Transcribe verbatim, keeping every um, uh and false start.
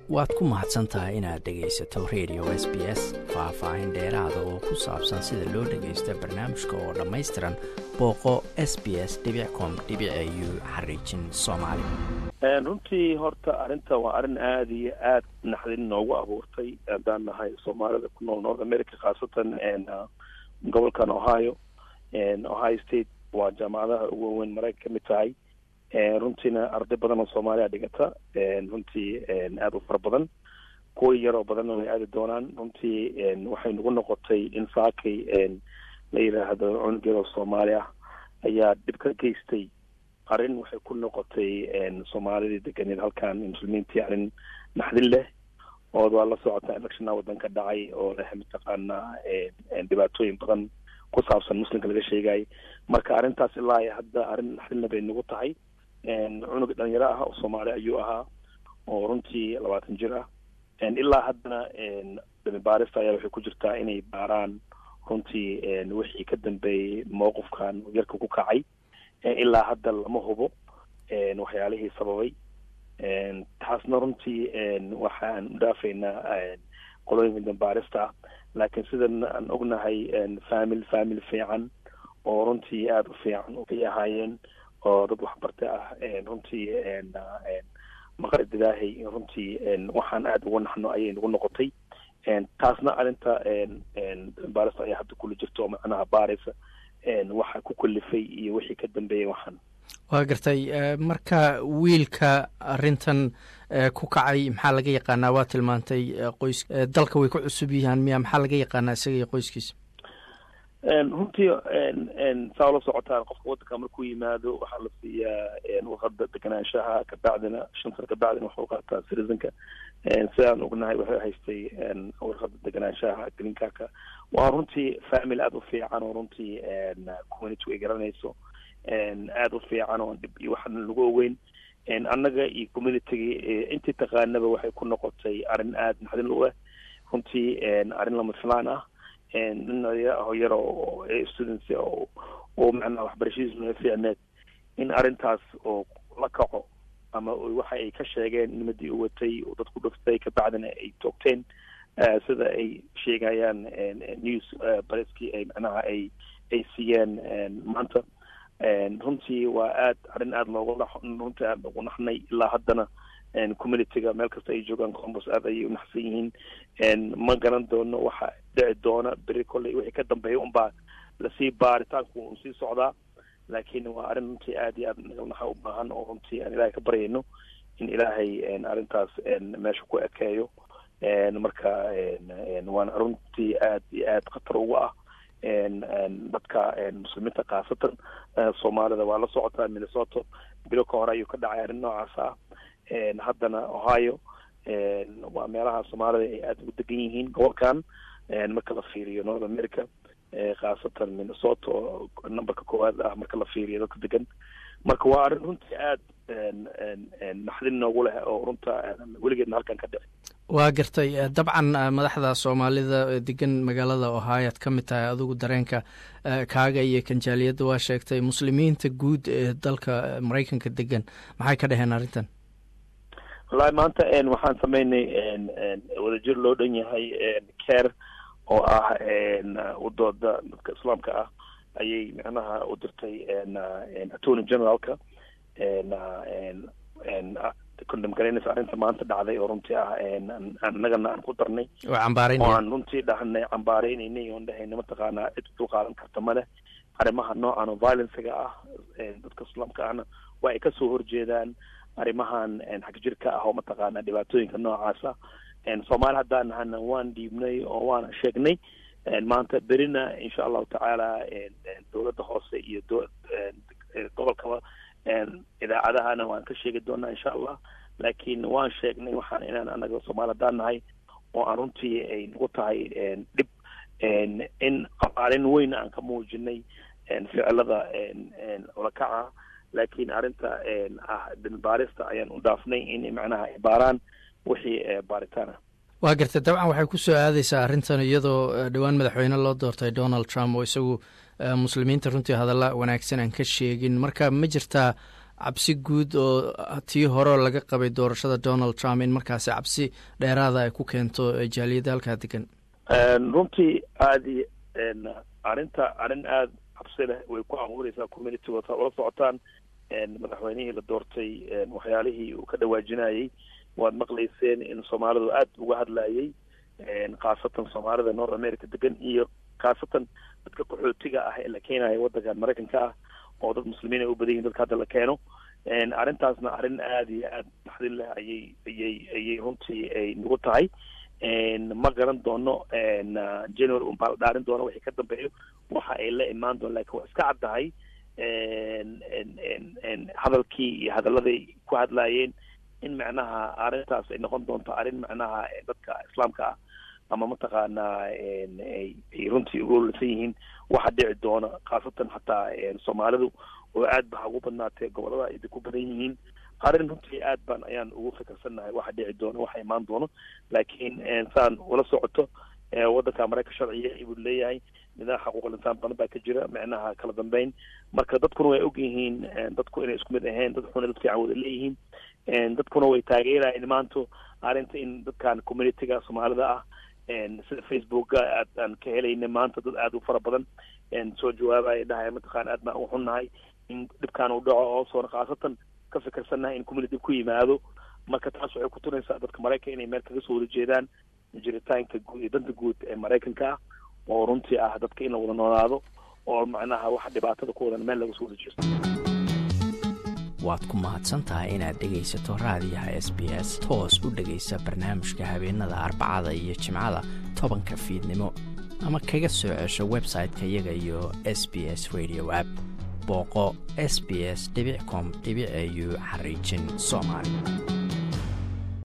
waad ku mahadsan tahay inaad dhegaysato radio S B S. faahfaahin dheeraada oo ku saabsan sida loo dhagaysto barnaamijka oo dhammaystiran booqo s b s dot com dot a u xariijin soomaali. runtii horta arrinta waa arrin aada iyo aad naxdin noogu abuurtay haddaan nahay soomaalida ku nool north america, khaasatan gobolkan ohio. ohio state waa jaamacadaha ugu waaweyn maraykan ka mid tahay. runtiina arday badan oo soomaaliya dhigata, runtii aada u fara badan, kuwa yaroo badanna way aadi doonaan. runtii waxay nagu noqotay in saakay la yidhaahdo cunug yaroo soomaali ah ayaa dhib ka geystay. arrin waxay ku noqotay soomaalidii deganeed halkan muslimiintii arrin naxdin leh, oo waa la socota electiona waddanka dhacay oo leh mataqaanaa dhibaatooyin badan ku saabsan muslimka laga sheegay. marka arrintaas ilaa iyo hadda arrin naxdinna bay nagu tahay. cunug dhalinyaro ah oo soomaali ayuu ahaa, oo runtii labaatan jir ah. ilaa haddana baarista ayaa waxay ku jirtaa inay baaraan runtii wixii ka dambeeyey mowqifkan yarka ku kacay. ilaa hadda lama hubo waxyaalihii sababay. taasna runtii waxaan udhaafaynaa qolooyinka dambaarista ah, laakiin sidan aan ognahay famil famil fiican oo runtii aada u fiican ay ahaayeen, oo dad waxbartay ah. runtii maqarid ilaahay runtii waxaan aada uga naxno ayay nagu noqotay. taasna arrinta baarista ayaa hadda kula jirta oo macnaha baaraysa waxa ku kalifay iyo wixii ka dambeeyey waxaan. waa gartay. marka wiilka arrintan ku kacay maxaa laga yaqaanaa? waa tilmaantay qoys dalka way ku cusub yihiin miya? maxaa laga yaqaanaa isaga iyo qoyskiisa? runtii saa ula socotaan qofka waddanka markuu yimaado waxaa la siiyaa warqada deganaanshaha, kabacdina shan sano kabacdina waxuu qaataa citizenka. sidaan ognahay waxay haystay warqada deganaanshaha greencarka. waa runtii family aada u fiican oo runtii community ay garanayso, aada u fiican oo dhib iyo waxaan lagu ogeyn. annaga iyo communitygii intii taqaanaba waxay ku noqotay arrin aada naxdin u ah, runtii arrin lama filaan ah. nin aho yar oo students oo oo macnaha waxbarashadiisuna fiicneed in arrintaas oo la kaco ama waxa ay ka sheegeen nimadii u watay oo dadku dhuftay kabacdina ay toogteen sida ay sheegayaan news presskii ay macnaha ay ay siiyeen maanta. runtii waa aad arrin aada loogu runtii aada loogu naxnay. ilaa haddana communityga meel kasta ay joogaan columbus aad ayay u naxsan yihiin. ma garan doono waxa dhici doona beri kolley wixii ka dambeeya unbaa lasii baaritaanku un sii socdaa, laakiin waa arrin runtii aad iyo aad naxa u baahan oo runtii aan ilaahay ka baryayno in ilaahay arrintaas meesha ku ekeeyo. marka waana runtii aad iyo aad khatar ugu ah dadka muslimiinta khaasatan soomaalida. waa la socotaa minnesota bilo ka hore ayuu ka dhacay arrin noocaas ah. haddana ohio waa meelaha soomaalida ay aada ugu degan yihiin gobolkan marka la fiiriyo north america, khaasatan minnesota oo numberka koowaad ah marka la fiiriyo dadka degan. marka waa arrin runtii aada naxdin noogu leh oo runta weligeedna halkan ka dhici. waa gartay. dabcan madaxda soomaalida degan magaalada ohio ad ka mid tahay adigu. dareenka kaaga iyo kanjaaliyadda waa sheegtay. muslimiinta guud ee dalka maraykanka degan maxay ka dhaheen arrintan? wallahi maanta waxaan sameynay wadajir loo dhan yahay care oo ah udooda dadka islaamka ah ayay macnaha u dirtay attorney generalka condom garaynaysa arrinta maanta dhacday oo runtii ah annagana aan ku darnay oo aan runtii dhahnay cambaareynaynay oon dhahayna mataqaanaa cid dul qaadan karta ma leh arrimaha noocan oo violencega ah. dadka islaamka ahna waa ay kasoo horjeedaan arrimahan xag jirka ah oo mataqaanaa dhibaatooyinka noocaasa. soomaali haddaan nahana waan dhiibnay oo waana sheegnay. maanta berina insha allahu tacaala dowladda hoose iyo gobolkaba idaacadahana waan ka sheegi doonaa insha allah. laakiin waan sheegnay waxaan inaan anaga soomaali haddaan nahay oo aan runtii ay nagu tahay dhib in qabaalin weyn aan ka muujinay ficilada olakaca. laakiin arrinta ah dambaarista ayaan u dhaafnay in macnaha ay baaraan wixii baaritaan ah. waa gartay. dabcan waxay ku soo aadaysaa arrintan iyadoo dhowaan madaxweyne loo doortay donald trump oo isagu muslimiinta runtii hadalla wanaagsan aan ka sheegin. marka ma jirtaa cabsi guud oo tii hore laga qabay doorashada Donald Trump in markaasi cabsi dheeraada ay ku keento jaaliyada halkaa degan? runtii aadi arinta arin aad cabsi leh way ku abuuraysaa community wata ula socotaan madaxweynihii la doortay waxyaalihii uu ka dhawaajinayay waad maqlayseen in Soomaalidu aad uga hadlayay khaasatan Soomaalida North America degan iyo khaasatan dadka qaxootiga ah ee la keenayo waddanka Mareykanka ah oo dad muslimiin u badan yihiin dadka hadda la keeno arintaasna arin aad iyo aad taxdiil leh ayay ayay ayay runtii ay nagu tahay ma garan doono January un baa dhaarin doono wixii ka dambeeyo waxa ay la imaan doon laakiin waa iska caddahay hadalkii iyo hadalladay ku hadlaayeen in macnaha arintaas ay noqon doonto arin macnaha dadka islaamka ah ama mataqaanaa ay runtii ugu ololsan yihiin waxa dhici doona khaasatan xataa Soomaalidu oo aad baa ugu badnaatay gobolada ay ku badan yihiin arin runtii aad baan ayaan ugu fikirsanahay waxa dhici doona waxa imaan doono laakiin saan wala socoto waddanka Mareykanka sharciga uu leeyahay nidaam xuquuqul insaan badan baa ka jira macnaha kala dambeyn marka dadkuna way og yihiin dadku inay isku mid ahayn dad xun dadka cawada leeyihiin dadkuna way taageerayaan maanta arinta in dadkan community-ga Soomaalida ah sida Facebook aan ka helayna maanta dad aad u fara badan soo jawaabay dhahay mataqaan aad ma u xunnahay in dibkaan uu dhaco oo soo qaasatan ka fikirsanahay in community ku yimaado marka taas waxay ku tunaysaa dadka Mareykanka inay meel kaga soo wada jeedaan jiritaanka guud iyo danta guud ee Mareykanka oo runtii ah dadka in la wada noolaado oo macnaha waxa dhibaatada ku wada meel laga soo wada jeesto. waad ku mahadsantahay inaad dhegaysato raadiyaha S B S toos u dhegaysa barnaamijka habeenada Arbacada iyo Jimcada tobanka fiidnimo ama kaga soo cesho website-ka iyaga iyo S B S Radio app booqo s b s dot com dot a u xariijin Soomaali.